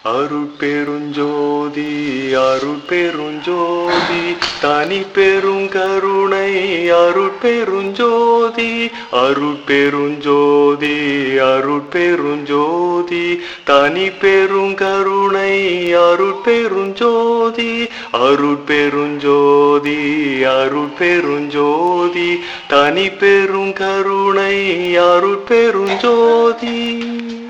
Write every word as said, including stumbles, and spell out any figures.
அருட்பெருஞ்சோதி அருட்பெருஞ்சோதி தனி பெருங்கருணை அருட்பெருஞ்சோதி அருட்பெருஞ்சோதி அருட்பெருஞ்சோதி தனி பெருங்கருணை அருட்பெருஞ்சோதி அருட்பெருஞ்சோதி அருட்பெருஞ்சோதி தனி பெருங்கருணை அருட்பெருஞ்சோதி.